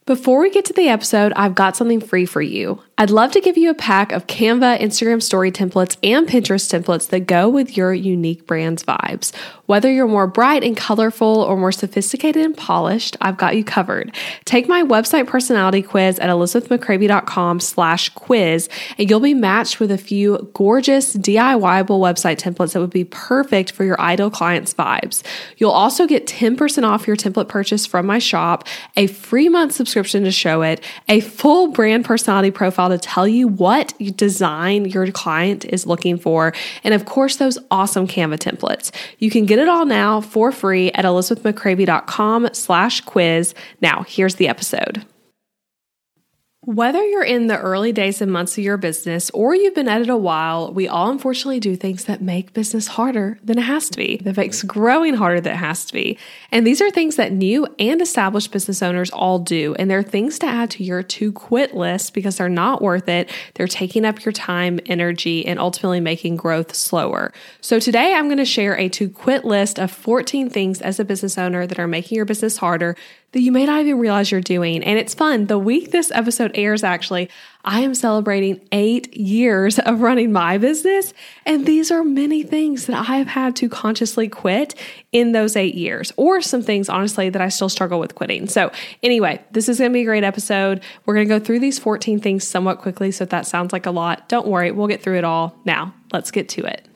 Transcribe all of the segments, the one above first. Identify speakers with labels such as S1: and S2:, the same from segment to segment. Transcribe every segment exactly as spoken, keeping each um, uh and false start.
S1: Before we get to the episode, I've got something free for you. I'd love to give you a pack of Canva, Instagram story templates, and Pinterest templates that go with your unique brand's vibes. Whether you're more bright and colorful or more sophisticated and polished, I've got you covered. Take my website personality quiz at elizabethmccravy.com slash quiz, and you'll be matched with a few gorgeous DIY-able website templates that would be perfect for your ideal client's vibes. You'll also get ten percent off your template purchase from my shop, a free month subscription to show it, a full brand personality profile to tell you what design your client is looking for, and of course, those awesome Canva templates. You can get it all now for free at elizabethmccravy.com slash quiz. Now, here's the episode. Whether you're in the early days and months of your business or you've been at it a while, we all unfortunately do things that make business harder than it has to be, that makes growing harder than it has to be. And these are things that new and established business owners all do. And they're things to add to your to quit list because they're not worth it. They're taking up your time, energy, and ultimately making growth slower. So today I'm going to share a to quit list of fourteen things as a business owner that are making your business harder that you may not even realize you're doing. And it's fun. The week this episode airs, actually, I am celebrating eight years of running my business. And these are many things that I have had to consciously quit in those eight years, or some things, honestly, that I still struggle with quitting. So anyway, this is going to be a great episode. We're going to go through these fourteen things somewhat quickly. So if that sounds like a lot, don't worry, we'll get through it all. Now, let's get to it.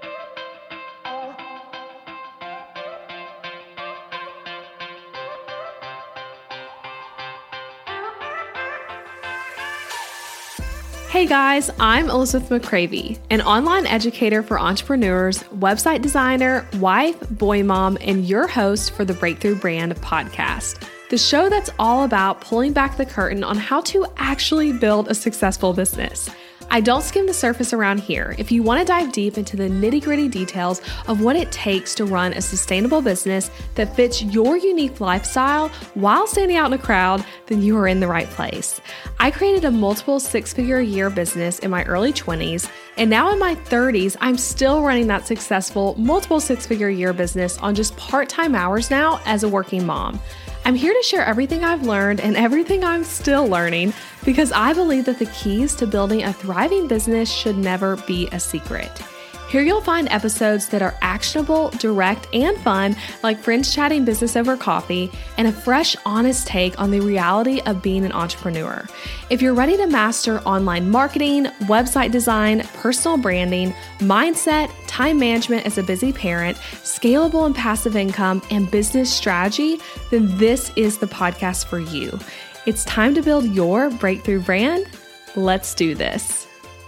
S1: Hey guys, I'm Elizabeth McCravy, an online educator for entrepreneurs, website designer, wife, boy mom, and your host for the Breakthrough Brand podcast, the show that's all about pulling back the curtain on how to actually build a successful business. I don't skim the surface around here. If you want to dive deep into the nitty-gritty details of what it takes to run a sustainable business that fits your unique lifestyle while standing out in a crowd, then you are in the right place. I created a multiple six-figure a year business in my early twenties, and now in my thirties, I'm still running that successful multiple six-figure a year business on just part-time hours now as a working mom. I'm here to share everything I've learned and everything I'm still learning because I believe that the keys to building a thriving business should never be a secret. Here you'll find episodes that are actionable, direct, and fun, like friends chatting business over coffee, and a fresh, honest take on the reality of being an entrepreneur. If you're ready to master online marketing, website design, personal branding, mindset, time management as a busy parent, scalable and passive income, and business strategy, then this is the podcast for you. It's time to build your breakthrough brand. Let's do this.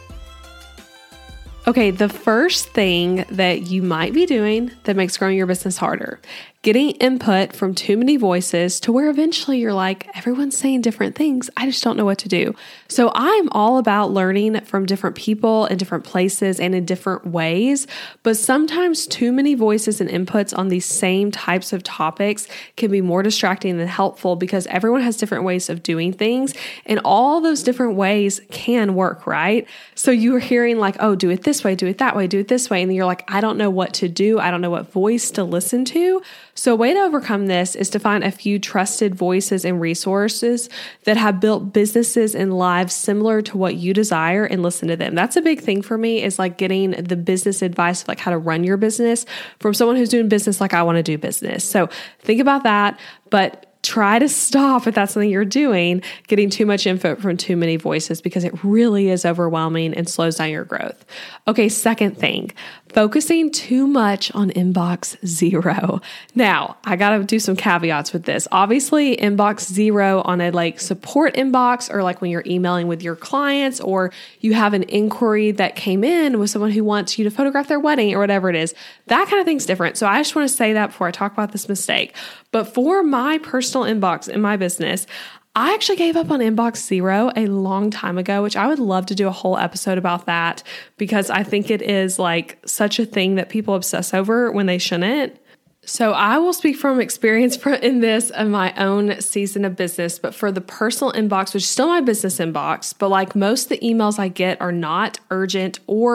S1: Okay, the first thing that you might be doing that makes growing your business harder, getting input from too many voices to where eventually you're like, everyone's saying different things. I just don't know what to do. So I'm all about learning from different people in different places and in different ways. But sometimes too many voices and inputs on these same types of topics can be more distracting than helpful because everyone has different ways of doing things. And all those different ways can work, right? So you're hearing like, oh, do it this way, do it that way, do it this way. And you're like, I don't know what to do. I don't know what voice to listen to. So a way to overcome this is to find a few trusted voices and resources that have built businesses and lives similar to what you desire and listen to them. That's a big thing for me, is like getting the business advice of like how to run your business from someone who's doing business like I want to do business. So think about that, but try to stop if that's something you're doing, getting too much info from too many voices, because it really is overwhelming and slows down your growth. Okay, second thing, focusing too much on inbox zero. Now, I got to do some caveats with this. Obviously, inbox zero on a like support inbox, or like when you're emailing with your clients, or you have an inquiry that came in with someone who wants you to photograph their wedding or whatever it is, that kind of thing's different. So I just want to say that before I talk about this mistake. But for my personal inbox in my business, I actually gave up on inbox zero a long time ago, which I would love to do a whole episode about that, because I think it is like such a thing that people obsess over when they shouldn't. So I will speak from experience in this in my own season of business, but for the personal inbox, which is still my business inbox, but like most of the emails I get are not urgent, or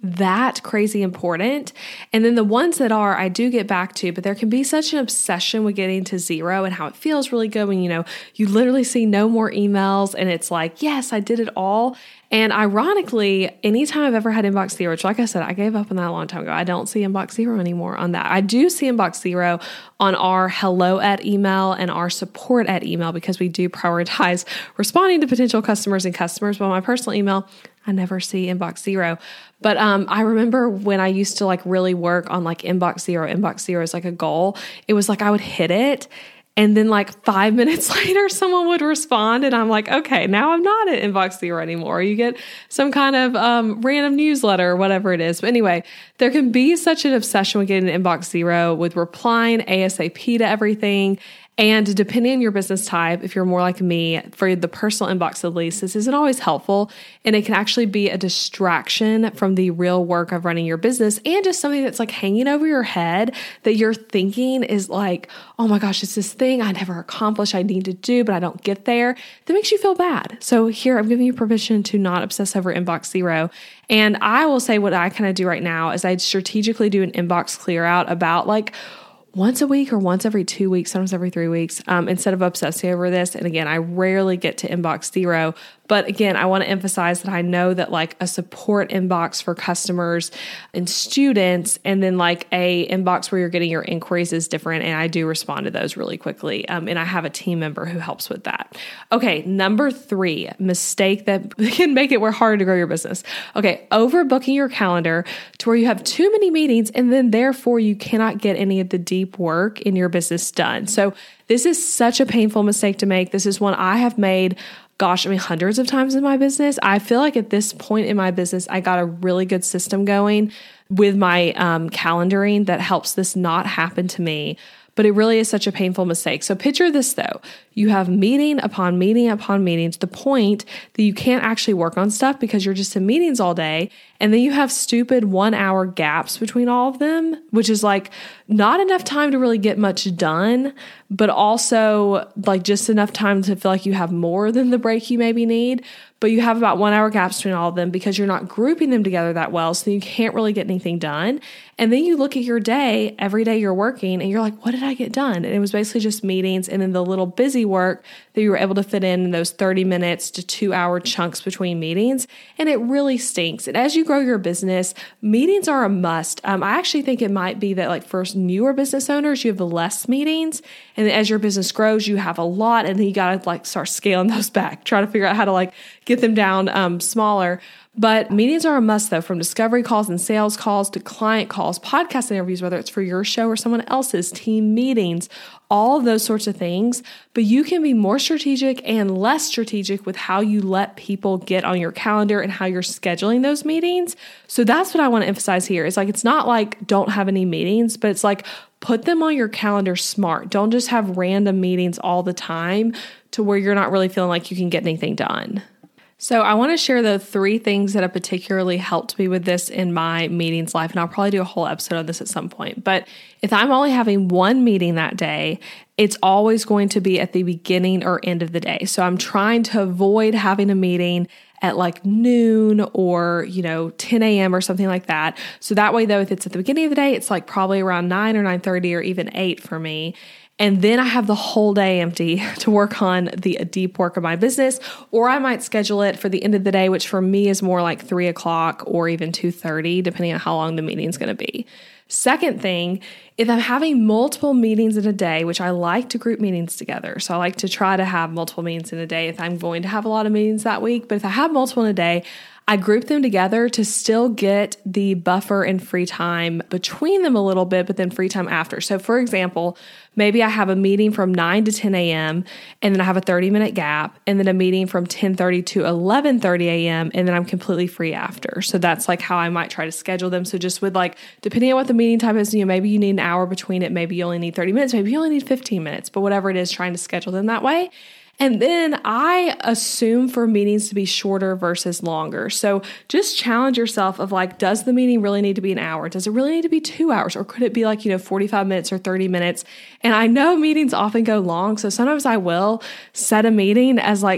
S1: that crazy important. And then the ones that are, I do get back to, but there can be such an obsession with getting to zero and how it feels really good when, you know, you literally see no more emails and it's like, yes, I did it all. And ironically, anytime I've ever had inbox zero, which like I said, I gave up on that a long time ago. I don't see inbox zero anymore on that. I do see inbox zero on our hello at email and our support at email because we do prioritize responding to potential customers and customers. But on my personal email, I never see inbox zero. But um, I remember when I used to like really work on like inbox zero, inbox zero is like a goal. It was like I would hit it. And then like five minutes later, someone would respond and I'm like, okay, now I'm not at inbox zero anymore. You get some kind of um, random newsletter or whatever it is. But anyway, there can be such an obsession with getting inbox zero, with replying ASAP to everything. And depending on your business type, if you're more like me, for the personal inbox at least, this isn't always helpful. And it can actually be a distraction from the real work of running your business and just something that's like hanging over your head that you're thinking is like, oh my gosh, it's this thing I never accomplished, I need to do, but I don't get there. That makes you feel bad. So here, I'm giving you permission to not obsess over inbox zero. And I will say what I kind of do right now is I strategically do an inbox clear out about like once a week or once every two weeks, sometimes every three weeks, um, instead of obsessing over this. And again, I rarely get to inbox zero. But again, I want to emphasize that I know that like a support inbox for customers and students, and then like a inbox where you're getting your inquiries is different. And I do respond to those really quickly. Um, and I have a team member who helps with that. Okay, number three, mistake that can make it hard to grow your business. Okay, overbooking your calendar to where you have too many meetings and then therefore you cannot get any of the deep work in your business done. So this is such a painful mistake to make. This is one I have made Gosh, I mean, hundreds of times in my business. I feel like at this point in my business, I got a really good system going with my um, calendaring that helps this not happen to me. But it really is such a painful mistake. So picture this though. You have meeting upon meeting upon meeting to the point that you can't actually work on stuff because you're just in meetings all day. And then you have stupid one hour gaps between all of them, which is like not enough time to really get much done, but also like just enough time to feel like you have more than the break you maybe need. But you have about one hour gaps between all of them because you're not grouping them together that well. So you can't really get anything done. And then you look at your day, every day you're working and you're like, what did I get done? And it was basically just meetings and then the little busy work that you were able to fit in in those thirty minutes to two hour chunks between meetings. And it really stinks. And as you grow your business, meetings are a must. Um, I actually think it might be that like for newer business owners, you have less meetings. And then as your business grows, you have a lot. And then you got to like start scaling those back, try to figure out how to like get them down um, smaller. But meetings are a must though, from discovery calls and sales calls to client calls, podcast interviews, whether it's for your show or someone else's, team meetings, all of those sorts of things. But you can be more strategic and less strategic with how you let people get on your calendar and how you're scheduling those meetings. So that's what I want to emphasize here. It's like, it's not like don't have any meetings, but it's like put them on your calendar smart. Don't just have random meetings all the time to where you're not really feeling like you can get anything done. So I want to share the three things that have particularly helped me with this in my meetings life. And I'll probably do a whole episode on this at some point. But if I'm only having one meeting that day, it's always going to be at the beginning or end of the day. So I'm trying to avoid having a meeting at like noon or, you know, ten a.m. or something like that. So that way though, if it's at the beginning of the day, it's like probably around nine or nine thirty or even eight for me. And then I have the whole day empty to work on the deep work of my business, or I might schedule it for the end of the day, which for me is more like three o'clock or even two thirty, depending on how long the meeting is going to be. Second thing, if I'm having multiple meetings in a day, which I like to group meetings together. So I like to try to have multiple meetings in a day if I'm going to have a lot of meetings that week. But if I have multiple in a day, I group them together to still get the buffer and free time between them a little bit, but then free time after. So for example, maybe I have a meeting from nine to ten a.m. and then I have a thirty minute gap, and then a meeting from ten thirty to eleven thirty a.m. and then I'm completely free after. So that's like how I might try to schedule them. So just with like, depending on what the meeting time is, you know, maybe you need an hour between it, maybe you only need thirty minutes, maybe you only need fifteen minutes, but whatever it is, trying to schedule them that way. And then I assume for meetings to be shorter versus longer. So just challenge yourself of like, does the meeting really need to be an hour? Does it really need to be two hours? Or could it be like, you know, forty-five minutes or thirty minutes? And I know meetings often go long. So sometimes I will set a meeting as like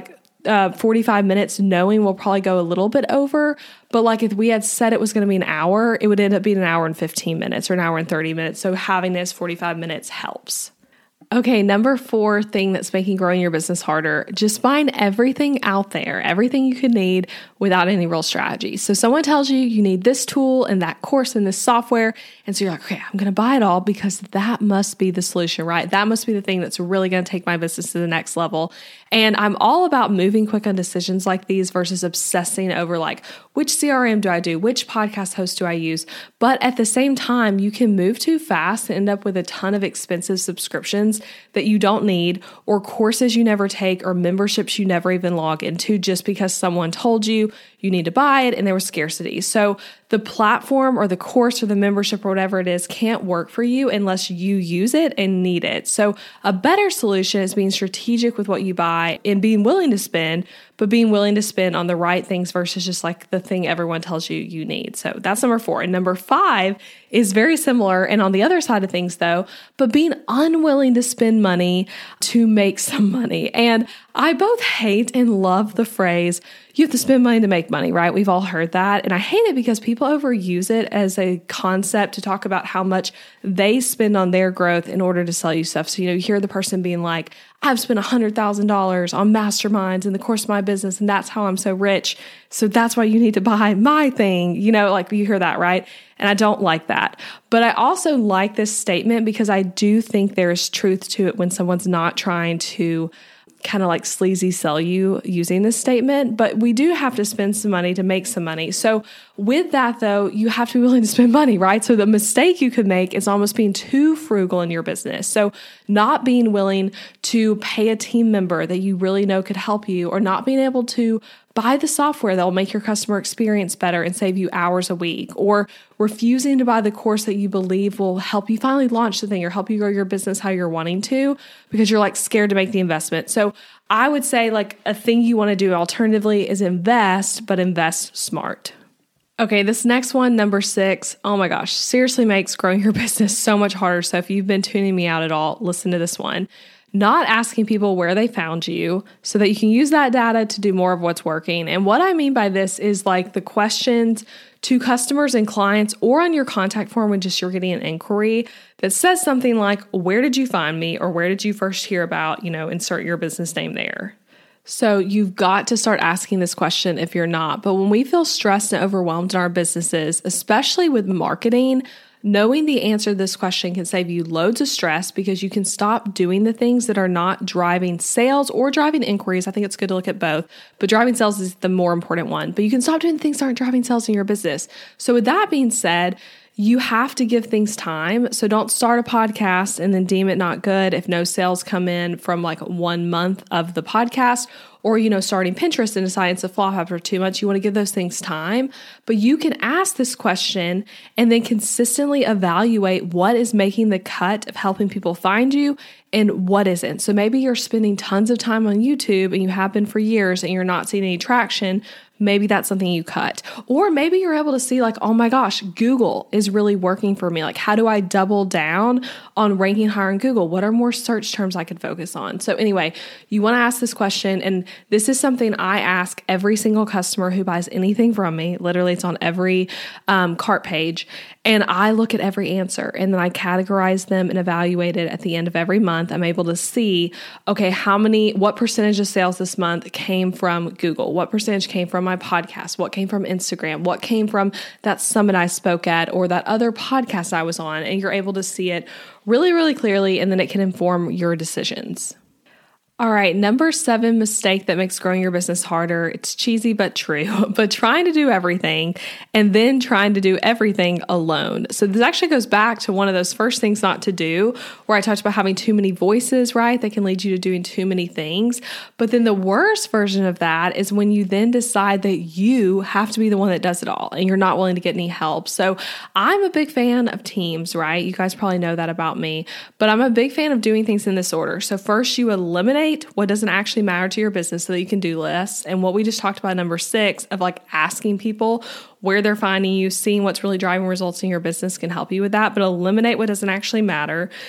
S1: uh, forty-five minutes knowing we'll probably go a little bit over. But like if we had said it was going to be an hour, it would end up being an hour and fifteen minutes or an hour and thirty minutes. So having this forty-five minutes helps. Okay, number four thing that's making growing your business harder, just find everything out there, everything you could need without any real strategy. So someone tells you you need this tool and that course and this software. And so you're like, okay, I'm going to buy it all because that must be the solution, right? That must be the thing that's really going to take my business to the next level. And I'm all about moving quick on decisions like these versus obsessing over like, which C R M do I do? Which podcast host do I use? But at the same time, you can move too fast and end up with a ton of expensive subscriptions that you don't need, or courses you never take, or memberships you never even log into just because someone told you you need to buy it and there was scarcity. So the platform or the course or the membership or whatever it is can't work for you unless you use it and need it. So a better solution is being strategic with what you buy and being willing to spend, but being willing to spend on the right things versus just like the thing everyone tells you you need. So that's number four. And number five is very similar. And on the other side of things though, but being unwilling to spend money to make some money. And I both hate and love the phrase, you have to spend money to make money, right? We've all heard that. And I hate it because people overuse it as a concept to talk about how much they spend on their growth in order to sell you stuff. So, you know, you hear the person being like, I've spent one hundred thousand dollars on masterminds in the course of my business, and that's how I'm so rich. So that's why you need to buy my thing. You know, like you hear that, right? And I don't like that. But I also like this statement because I do think there's truth to it when someone's not trying to kind of like sleazy sell you using this statement, but we do have to spend some money to make some money. So with that though, you have to be willing to spend money, right? So the mistake you could make is almost being too frugal in your business. So not being willing to pay a team member that you really know could help you, or not being able to buy the software that will make your customer experience better and save you hours a week, or refusing to buy the course that you believe will help you finally launch the thing or help you grow your business how you're wanting to because you're like scared to make the investment. So I would say like a thing you want to do alternatively is invest, but invest smart. Okay, this next one, number six, oh my gosh, seriously makes growing your business so much harder. So if you've been tuning me out at all, listen to this one. Not asking people where they found you so that you can use that data to do more of what's working. And what I mean by this is like the questions to customers and clients or on your contact form when just you're getting an inquiry that says something like, where did you find me? Or where did you first hear about, you know, insert your business name there. So you've got to start asking this question if you're not. But when we feel stressed and overwhelmed in our businesses, especially with marketing, knowing the answer to this question can save you loads of stress because you can stop doing the things that are not driving sales or driving inquiries. I think it's good to look at both, but driving sales is the more important one. But you can stop doing things that aren't driving sales in your business. So with that being said, you have to give things time. So don't start a podcast and then deem it not good if no sales come in from like one month of the podcast, or, you know, starting Pinterest and deciding it's a flop after two months. You want to give those things time, but you can ask this question and then consistently evaluate what is making the cut of helping people find you and what isn't. So maybe you're spending tons of time on YouTube and you have been for years and you're not seeing any traction. Maybe that's something you cut. Or maybe you're able to see like, oh my gosh, Google is really working for me. Like, how do I double down on ranking higher in Google? What are more search terms I could focus on? So anyway, you want to ask this question. And this is something I ask every single customer who buys anything from me. Literally, it's on every um, cart page. And I look at every answer and then I categorize them and evaluate it at the end of every month. I'm able to see, okay, how many, what percentage of sales this month came from Google? What percentage came from my podcast? What came from Instagram? What came from that summit I spoke at or that other podcast I was on? And you're able to see it really, really clearly, and then it can inform your decisions. All right, number seven mistake that makes growing your business harder. It's cheesy but true, but trying to do everything and then trying to do everything alone. So this actually goes back to one of those first things not to do, where I talked about having too many voices, right? That can lead you to doing too many things. But then the worst version of that is when you then decide that you have to be the one that does it all and you're not willing to get any help. So I'm a big fan of teams, right? You guys probably know that about me, but I'm a big fan of doing things in this order. So first you eliminate what doesn't actually matter to your business so that you can do less. And what we just talked about, number six, of like asking people where they're finding you, seeing what's really driving results in your business can help you with that, but eliminate what doesn't actually matter.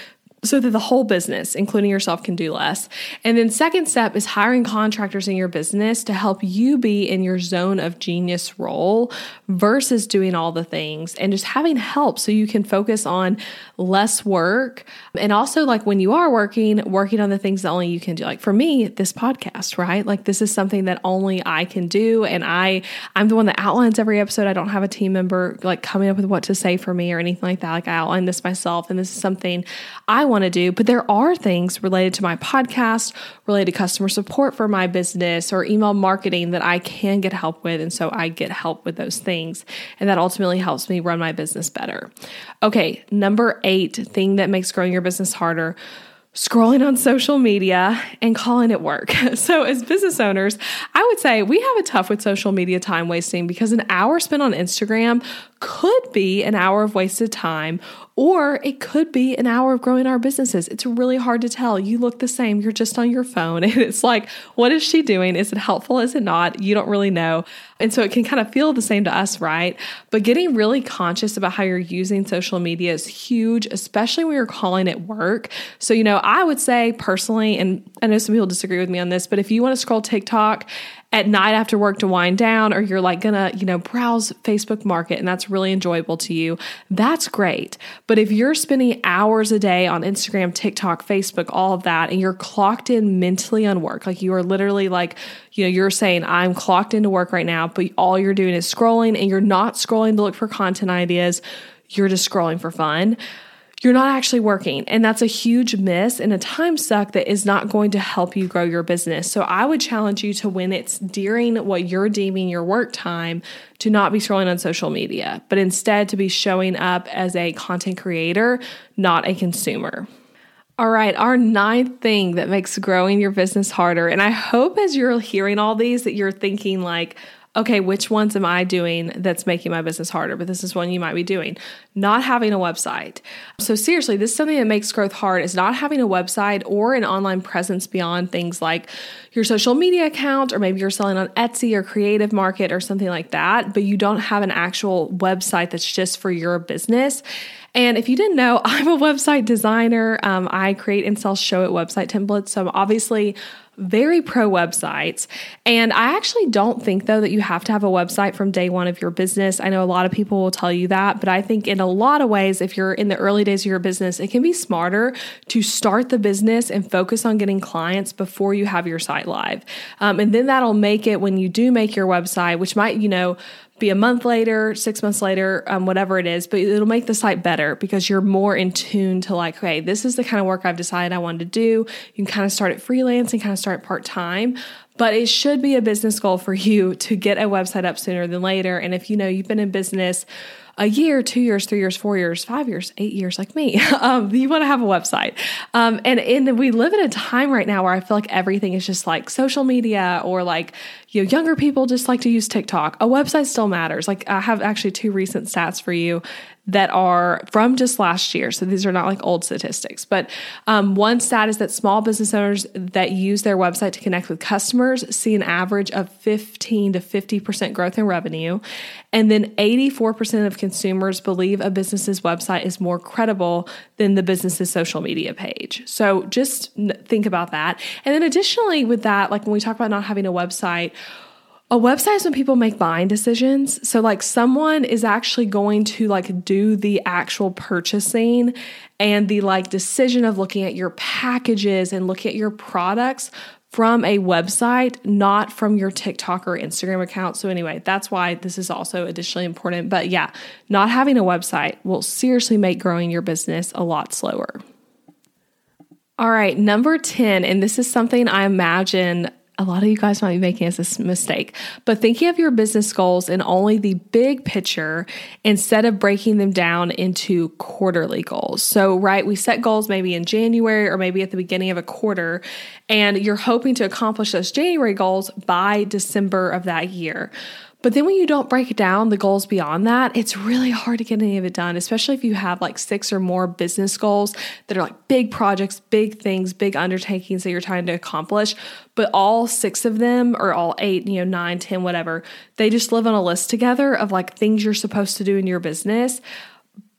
S1: so that the whole business, including yourself, can do less. And then second step is hiring contractors in your business to help you be in your zone of genius role versus doing all the things and just having help so you can focus on less work. And also, like when you are working, working on the things that only you can do. Like for me, this podcast, right? Like this is something that only I can do. And I, I'm the one that outlines every episode. I don't have a team member like coming up with what to say for me or anything like that. Like I outline this myself, and this is something I want to do. But there are things related to my podcast, related to customer support for my business or email marketing that I can get help with. And so I get help with those things. And that ultimately helps me run my business better. Okay, number eight thing that makes growing your business harder: scrolling on social media and calling it work. So as business owners, I would say we have it tough with social media time wasting, because an hour spent on Instagram could be an hour of wasted time, or it could be an hour of growing our businesses. It's really hard to tell. You look the same. You're just on your phone. And it's like, what is she doing? Is it helpful? Is it not? You don't really know. And so it can kind of feel the same to us, right? But getting really conscious about how you're using social media is huge, especially when you're calling it work. So, you know, I would say personally, and I know some people disagree with me on this, but if you want to scroll TikTok at night after work to wind down, or you're like gonna, you know, browse Facebook Market and that's really enjoyable to you, that's great. But if you're spending hours a day on Instagram, TikTok, Facebook, all of that, and you're clocked in mentally on work, like you are literally like, you know, you're saying, I'm clocked into work right now, but all you're doing is scrolling, and you're not scrolling to look for content ideas, you're just scrolling for fun, you're not actually working. And that's a huge miss and a time suck that is not going to help you grow your business. So I would challenge you to, when it's during what you're deeming your work time, to not be scrolling on social media, but instead to be showing up as a content creator, not a consumer. All right, our ninth thing that makes growing your business harder. And I hope as you're hearing all these that you're thinking like, okay, which ones am I doing that's making my business harder? But this is one you might be doing. Not having a website. So seriously, this is something that makes growth hard, is not having a website or an online presence beyond things like your social media account, or maybe you're selling on Etsy or Creative Market or something like that, but you don't have an actual website that's just for your business. And if you didn't know, I'm a website designer. Um, I create and sell Showit website templates. So I'm obviously very pro websites. And I actually don't think, though, that you have to have a website from day one of your business. I know a lot of people will tell you that, but I think in a lot of ways, if you're in the early days of your business, it can be smarter to start the business and focus on getting clients before you have your site live. Um, and then that'll make it, when you do make your website, which might, you know, be a month later, six months later, um, whatever it is, but it'll make the site better because you're more in tune to like, okay, this is the kind of work I've decided I wanted to do. You can kind of start at freelance and kind of start part-time, but it should be a business goal for you to get a website up sooner than later. And if you know you've been in business a year, two years, three years, four years, five years, eight years, like me, um, you want to have a website. Um, and, and we live in a time right now where I feel like everything is just like social media, or like, you know, younger people just like to use TikTok. A website still matters. Like I have actually two recent stats for you that are from just last year. So these are not like old statistics, but um, one stat is that small business owners that use their website to connect with customers see an average of fifteen to fifty percent growth in revenue. And then eighty-four percent of consumers believe a business's website is more credible than the business's social media page. So just think about that. And then additionally with that, like when we talk about not having a website, a website is when people make buying decisions. So like someone is actually going to like do the actual purchasing and the like decision of looking at your packages and looking at your products from a website, not from your TikTok or Instagram account. So anyway, that's why this is also additionally important. But yeah, not having a website will seriously make growing your business a lot slower. All right, number ten, and this is something I imagine a lot of you guys might be making as a mistake, but thinking of your business goals in only the big picture instead of breaking them down into quarterly goals. So, right, we set goals maybe in January or maybe at the beginning of a quarter, and you're hoping to accomplish those January goals by December of that year. But then when you don't break down the goals beyond that, it's really hard to get any of it done, especially if you have like six or more business goals that are like big projects, big things, big undertakings that you're trying to accomplish. But all six of them, or all eight, you know, nine, ten, whatever, they just live on a list together of like things you're supposed to do in your business.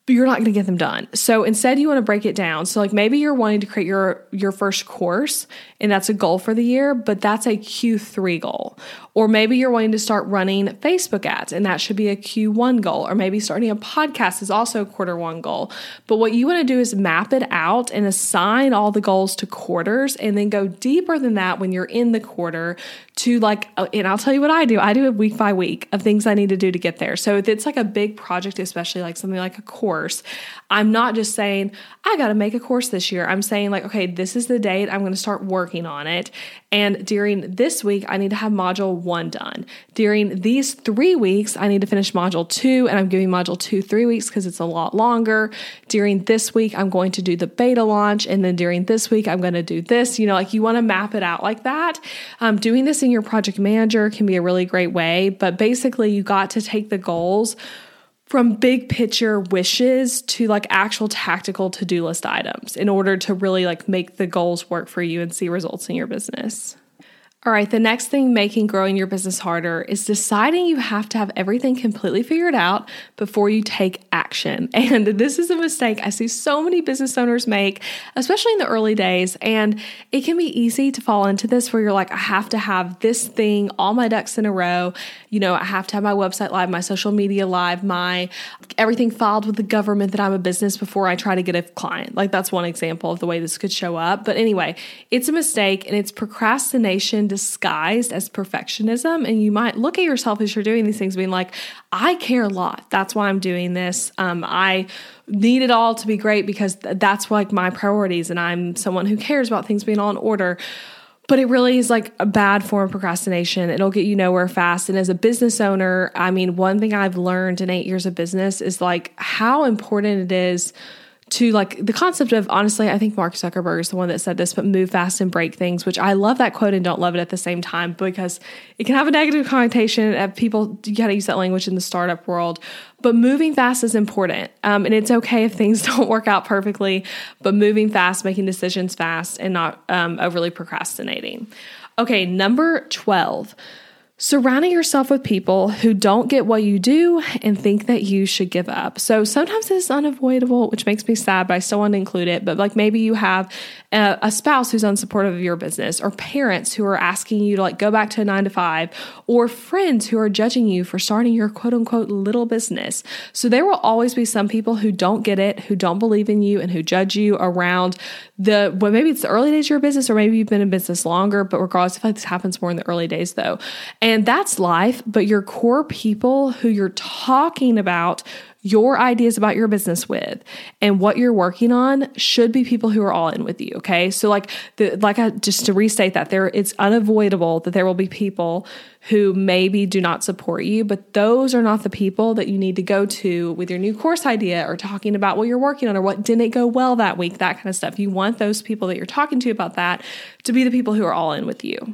S1: but you're not going to get them done. So instead you want to break it down. So like maybe you're wanting to create your, your first course and that's a goal for the year, but that's a Q three goal. Or maybe you're wanting to start running Facebook ads and that should be a Q one goal. Or maybe starting a podcast is also a quarter one goal. But what you want to do is map it out and assign all the goals to quarters and then go deeper than that when you're in the quarter to like, and I'll tell you what I do. I do it week by week of things I need to do to get there. So if it's like a big project, especially like something like a course, I'm not just saying, I got to make a course this year. I'm saying like, okay, this is the date. I'm going to start working on it. And during this week, I need to have module one done. During these three weeks, I need to finish module two, and I'm giving module two three weeks because it's a lot longer. During this week, I'm going to do the beta launch. And then during this week, I'm going to do this. You know, like you want to map it out like that. Um, doing this in your project manager can be a really great way. But basically, you got to take the goals from big picture wishes to like actual tactical to-do list items in order to really like make the goals work for you and see results in your business. All right, the next thing making growing your business harder is deciding you have to have everything completely figured out before you take action. And this is a mistake I see so many business owners make, especially in the early days. And it can be easy to fall into this where you're like, I have to have this thing, all my ducks in a row. You know, I have to have my website live, my social media live, my everything filed with the government that I'm a business before I try to get a client. Like that's one example of the way this could show up. But anyway, it's a mistake and it's procrastination disguised as perfectionism. And you might look at yourself as you're doing these things being like, I care a lot. That's why I'm doing this. Um, I need it all to be great because th- that's like my priorities. And I'm someone who cares about things being all in order. But it really is like a bad form of procrastination. It'll get you nowhere fast. And as a business owner, I mean, one thing I've learned in eight years of business is like how important it is to like the concept of, honestly, I think Mark Zuckerberg is the one that said this, but move fast and break things, which I love that quote and don't love it at the same time because it can have a negative connotation of people, you got to use that language in the startup world, but moving fast is important. Um, and it's okay if things don't work out perfectly, but moving fast, making decisions fast and not um, overly procrastinating. Okay, number twelve. Surrounding yourself with people who don't get what you do and think that you should give up. So sometimes it's unavoidable, which makes me sad, but I still want to include it. But like maybe you have a, a spouse who's unsupportive of your business, or parents who are asking you to like go back to a nine to five, or friends who are judging you for starting your quote unquote little business. So there will always be some people who don't get it, who don't believe in you, and who judge you around the, well, maybe it's the early days of your business, or maybe you've been in business longer, but regardless, I feel like this happens more in the early days though. And that's life, but your core people who you're talking about your ideas about your business with and what you're working on should be people who are all in with you. Okay. So like the, like I, just to restate that there, it's unavoidable that there will be people who maybe do not support you, but those are not the people that you need to go to with your new course idea or talking about what you're working on or what didn't go well that week, that kind of stuff. You want those people that you're talking to about that to be the people who are all in with you.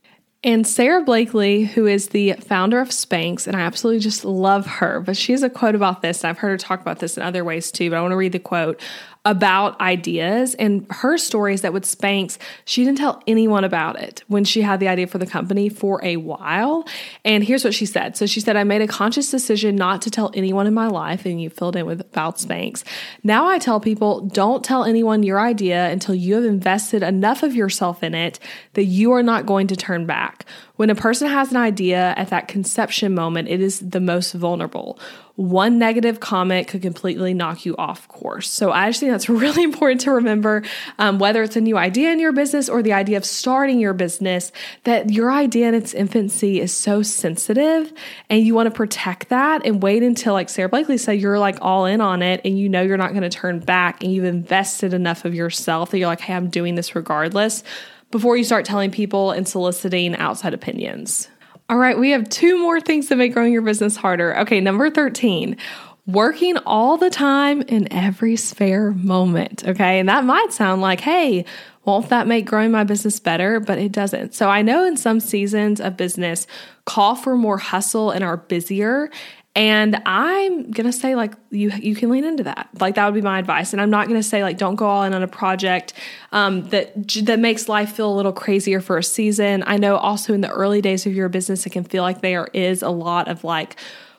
S1: And Sara Blakely, who is the founder of Spanx, and I absolutely just love her, but she has a quote about this. And I've heard her talk about this in other ways too, but I want to read the quote about ideas. And her story is that with Spanx, she didn't tell anyone about it when she had the idea for the company for a while. And here's what she said. So she said, I made a conscious decision not to tell anyone in my life, and you filled in with about Spanx. Now I tell people, don't tell anyone your idea until you have invested enough of yourself in it that you are not going to turn back. When a person has an idea at that conception moment, it is the most vulnerable. One negative comment could completely knock you off course. So I just think that's really important to remember, um, whether it's a new idea in your business or the idea of starting your business, that your idea in its infancy is so sensitive and you want to protect that and wait until, like Sara Blakely said, you're like all in on it and you know you're not going to turn back and you've invested enough of yourself that you're like, hey, I'm doing this regardless, before you start telling people and soliciting outside opinions. All right, we have two more things that make growing your business harder. Okay, number thirteen, working all the time in every spare moment. Okay, and that might sound like, hey, won't that make growing my business better? But it doesn't. So I know in some seasons of business call for more hustle and are busier. And I'm going to say like, you you can lean into that. Like that would be my advice. And I'm not going to say like, don't go all in on a project um, that that makes life feel a little crazier for a season. I know also in the early days of your business, it can feel like there is a lot of like,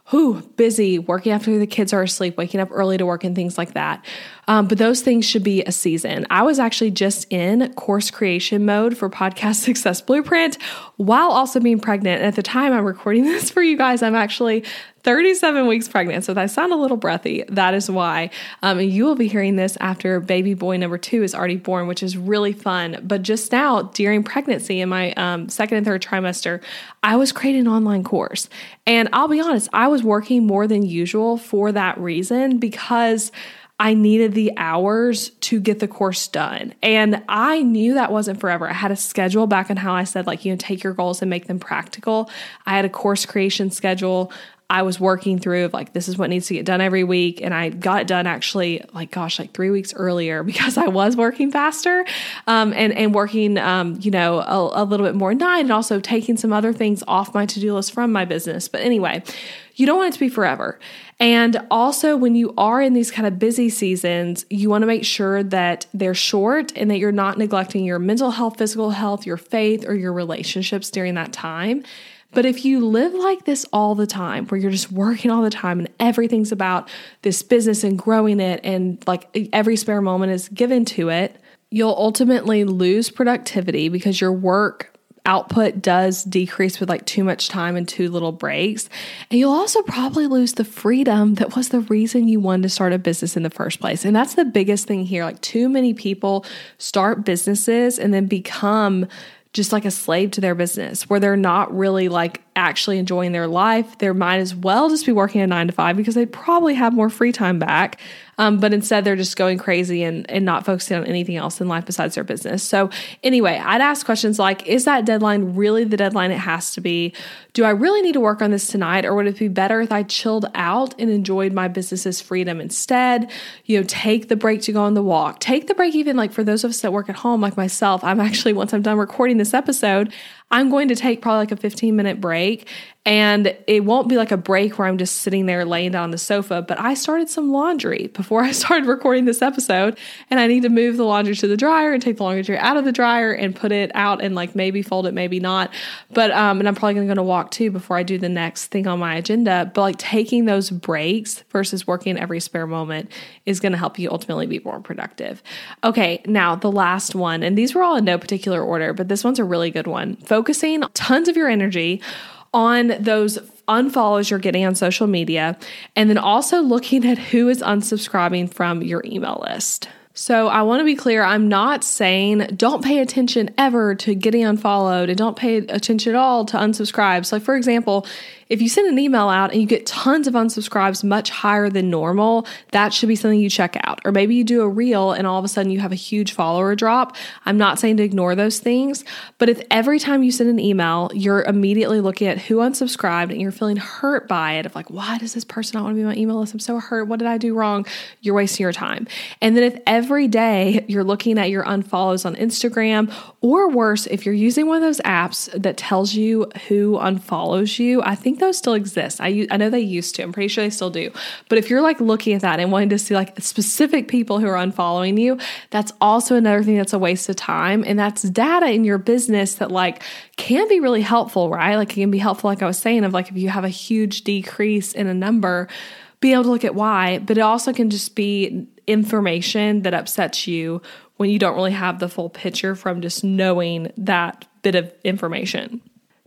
S1: whew, busy, working after the kids are asleep, waking up early to work and things like that. Um, but those things should be a season. I was actually just in course creation mode for Podcast Success Blueprint while also being pregnant. And at the time I'm recording this for you guys, I'm actually thirty-seven weeks pregnant. So if I sound a little breathy, that is why. Um, and you will be hearing this after baby boy number two is already born, which is really fun. But just now during pregnancy in my um, second and third trimester, I was creating an online course. And I'll be honest, I was working more than usual for that reason because I needed the hours to get the course done. And I knew that wasn't forever. I had a schedule back on how I said, like, you know, take your goals and make them practical. I had a course creation schedule I was working through of like, this is what needs to get done every week. And I got it done actually like, gosh, like three weeks earlier because I was working faster um, and, and working, um, you know, a, a little bit more at night and also taking some other things off my to-do list from my business. But anyway, you don't want it to be forever. And also when you are in these kind of busy seasons, you want to make sure that they're short and that you're not neglecting your mental health, physical health, your faith, or your relationships during that time. But if you live like this all the time, where you're just working all the time and everything's about this business and growing it and like every spare moment is given to it, you'll ultimately lose productivity because your work output does decrease with like too much time and too little breaks. And you'll also probably lose the freedom that was the reason you wanted to start a business in the first place. And that's the biggest thing here. Like too many people start businesses and then become just like a slave to their business where they're not really like actually enjoying their life. They might as well just be working a nine to five because they probably have more free time back. Um, but instead they're just going crazy and, and not focusing on anything else in life besides their business. So anyway, I'd ask questions like, is that deadline really the deadline it has to be? Do I really need to work on this tonight? Or would it be better if I chilled out and enjoyed my business's freedom instead? You know, take the break to go on the walk. Take the break even like for those of us that work at home like myself. I'm actually, once I'm done recording this episode, I'm going to take probably like a fifteen minute break, and it won't be like a break where I'm just sitting there laying down on the sofa, but I started some laundry before I started recording this episode, and I need to move the laundry to the dryer and take the laundry out of the dryer and put it out and like maybe fold it, maybe not. But, um, and I'm probably going to go to walk too before I do the next thing on my agenda. But like taking those breaks versus working every spare moment is going to help you ultimately be more productive. Okay. Now the last one, and these were all in no particular order, but this one's a really good one. Focusing tons of your energy on those unfollows you're getting on social media, and then also looking at who is unsubscribing from your email list. So I want to be clear, I'm not saying don't pay attention ever to getting unfollowed and don't pay attention at all to unsubscribes. So like for example, if you send an email out and you get tons of unsubscribes much higher than normal, that should be something you check out. Or maybe you do a reel and all of a sudden you have a huge follower drop. I'm not saying to ignore those things, but if every time you send an email, you're immediately looking at who unsubscribed and you're feeling hurt by it of like, why does this person not want to be on my email list? I'm so hurt. What did I do wrong? You're wasting your time. And then if every day you're looking at your unfollows on Instagram, or worse, if you're using one of those apps that tells you who unfollows you, I think those still exist. I I know they used to. I'm pretty sure they still do. But if you're like looking at that and wanting to see like specific people who are unfollowing you, that's also another thing that's a waste of time. And that's data in your business that like can be really helpful, right? Like it can be helpful, like I was saying, of like if you have a huge decrease in a number, be able to look at why, but it also can just be information that upsets you when you don't really have the full picture from just knowing that bit of information.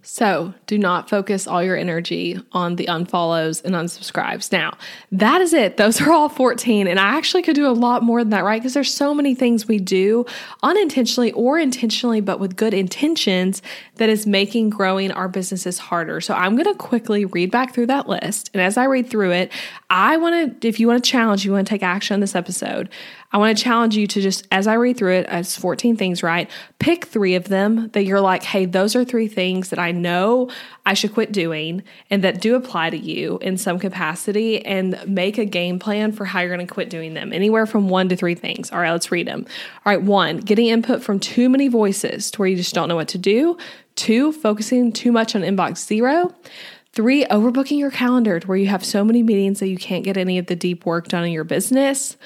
S1: So do not focus all your energy on the unfollows and unsubscribes. Now, that is it. Those are all fourteen. And I actually could do a lot more than that, right? Because there's so many things we do unintentionally or intentionally, but with good intentions that is making growing our businesses harder. So I'm going to quickly read back through that list. And as I read through it, I want to, if you want to challenge, you want to take action on this episode, I want to challenge you to just, as I read through it, it's fourteen things, right? Pick three of them that you're like, hey, those are three things that I know I should quit doing and that do apply to you in some capacity, and make a game plan for how you're going to quit doing them. Anywhere from one to three things. All right, let's read them. All right, one, getting input from too many voices to where you just don't know what to do. Two, focusing too much on inbox zero. Three, overbooking your calendar to where you have so many meetings that you can't get any of the deep work done in your business.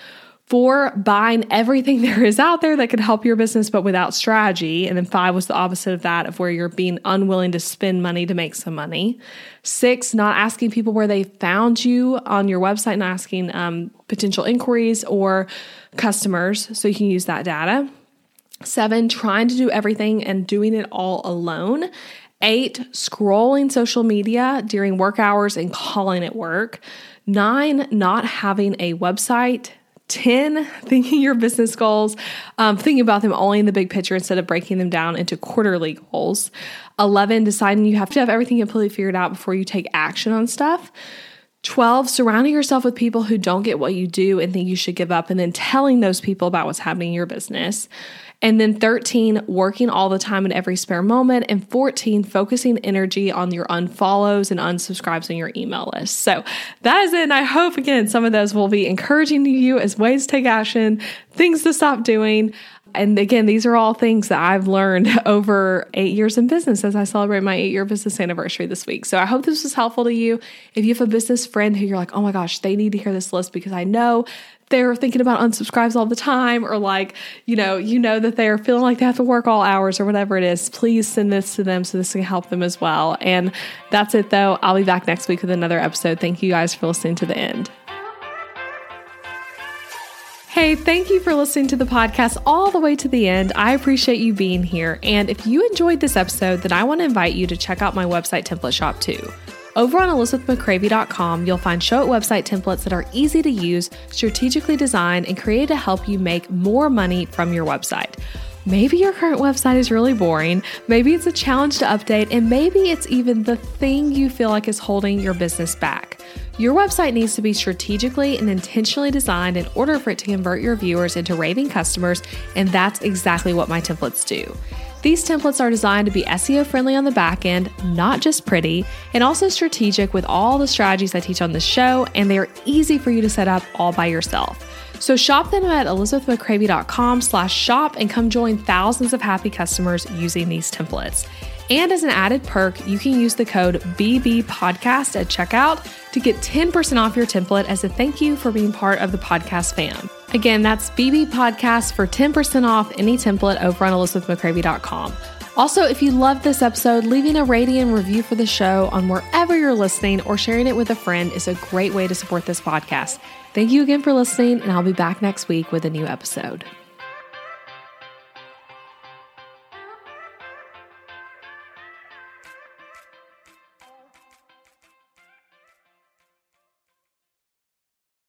S1: Four, buying everything there is out there that could help your business, but without strategy. And then five was the opposite of that, of where you're being unwilling to spend money to make some money. Six, not asking people where they found you on your website, not asking um, potential inquiries or customers, so you can use that data. Seven, trying to do everything and doing it all alone. Eight, scrolling social media during work hours and calling it work. Nine, not having a website. ten, thinking your business goals, um, thinking about them only in the big picture instead of breaking them down into quarterly goals. eleven, deciding you have to have everything completely figured out before you take action on stuff. twelve, surrounding yourself with people who don't get what you do and think you should give up, and then telling those people about what's happening in your business. And then thirteen, working all the time in every spare moment. And fourteen, focusing energy on your unfollows and unsubscribes on your email list. So that is it. And I hope, again, some of those will be encouraging to you as ways to take action, things to stop doing. And again, these are all things that I've learned over eight years in business as I celebrate my eight-year business anniversary this week. So I hope this was helpful to you. If you have a business friend who you're like, oh my gosh, they need to hear this list because I know they're thinking about unsubscribes all the time, or like, you know, you know that they're feeling like they have to work all hours or whatever it is, please send this to them so this can help them as well. And that's it though. I'll be back next week with another episode. Thank you guys for listening to the end. Hey, thank you for listening to the podcast all the way to the end. I appreciate you being here. And if you enjoyed this episode, then I want to invite you to check out my website template shop too. Over on elizabeth mccravy dot com, you'll find Showit website templates that are easy to use, strategically designed, and created to help you make more money from your website. Maybe your current website is really boring, maybe it's a challenge to update, and maybe it's even the thing you feel like is holding your business back. Your website needs to be strategically and intentionally designed in order for it to convert your viewers into raving customers, and that's exactly what my templates do. These templates are designed to be S E O friendly on the back end, not just pretty, and also strategic with all the strategies I teach on the show, and they are easy for you to set up all by yourself. So shop them at elizabeth mccravy dot com slash shop and come join thousands of happy customers using these templates. And as an added perk, you can use the code B B Podcast at checkout to get ten percent off your template as a thank you for being part of the podcast fam. Again, that's B B Podcast for ten percent off any template over on elizabeth mccravy dot com. Also, if you loved this episode, leaving a rating and review for the show on wherever you're listening or sharing it with a friend is a great way to support this podcast. Thank you again for listening, and I'll be back next week with a new episode.